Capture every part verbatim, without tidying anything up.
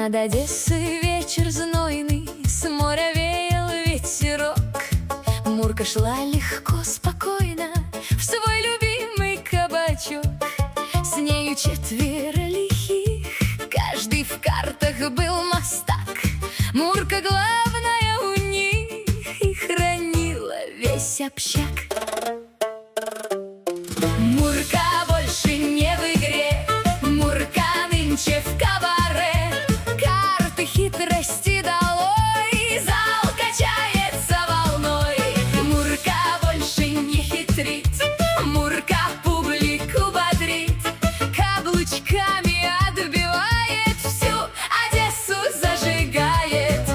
Над Одессой вечер знойный, с моря веял ветерок. Мурка шла легко, спокойно в свой любимый кабачок. С нею четверо лихих, каждый в картах был мастак. Мурка главная у них и хранила весь общак. Мурка больше не в игре, Мурка нынче в кабаре. Карты хитрости долой, зал качается волной. Мурка больше не хитрит, Мурка публику бодрит, каблучками отбивает, всю Одессу зажигает.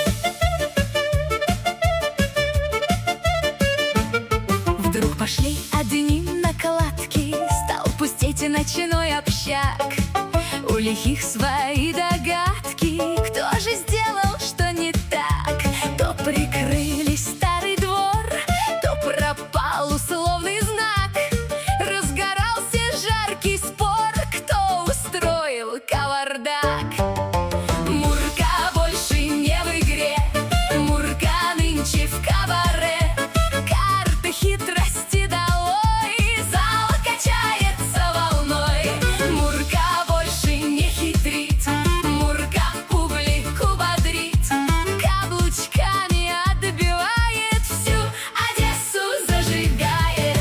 Вдруг пошли одни накладки, стал пустеть ночной общак. У лихих свои догадки, кто же сделал, что не так. То прикрыли старый двор, то пропал условный знак. Разгорался жаркий спор, кто устроил кавардак. Мурка больше не в игре, Мурка нынче в кабаре. Карты хитрости долой, зал качается волной. Мурка больше не хитрит, Мурка публику бодрит, каблучками отбивает, всю Одессу зажигает.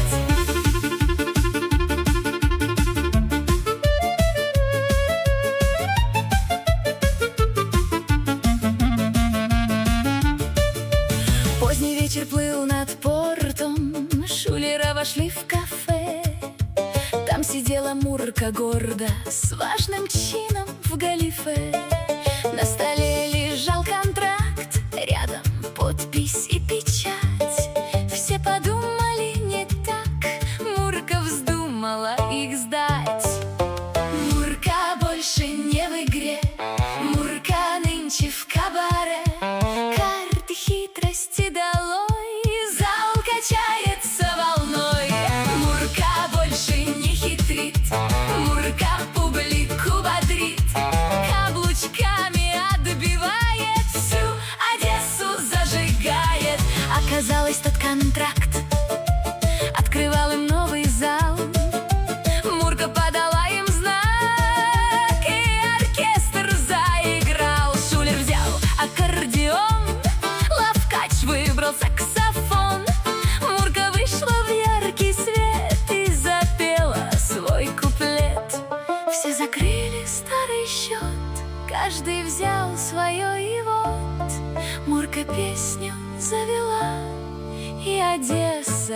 Поздний вечер плыл над портом, шулера вошли в кафе. Там сидела Мурка гордо, с важным чином в галифе. На столе лежал контракт, рядом подпись и печать. Все подумали не так, Мурка вздумала их сдать. Мурка больше не в игре, Мурка нынче в кабаре. Карты хитрости долой, зал качается волной. Мурка больше не хитрит, Мурка публику бодрит, каблучками отбивает, всю Одессу зажигает. Оказалось, тот контракт открывал им новый зал. Мурка подала им знак, и оркестр заиграл. Шулер взял аккордеон, лавкач выбрал саксофон. Мурка вышла в яркий свет и запела свой куплет. Все закрыли старый счет, каждый взял свое, и вот Мурка песню завела, и Одесса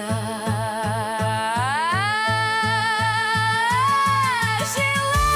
жила.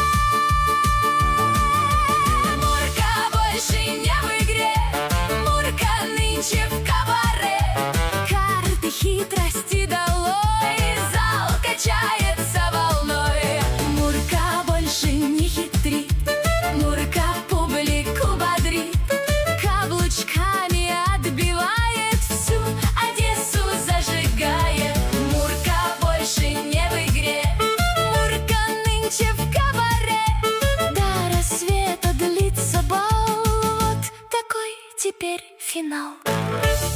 Мурка больше не в игре, Мурка нынче в кабаре. Карты хитрости долой, зал качается волной. Мурка больше не хитрит, Мурка публику бодрит, каблучками отбивает, всю Одессу зажигает. Мурка больше не в игре, Мурка нынче в кабаре. До рассвета длится бал, вот такой теперь финал.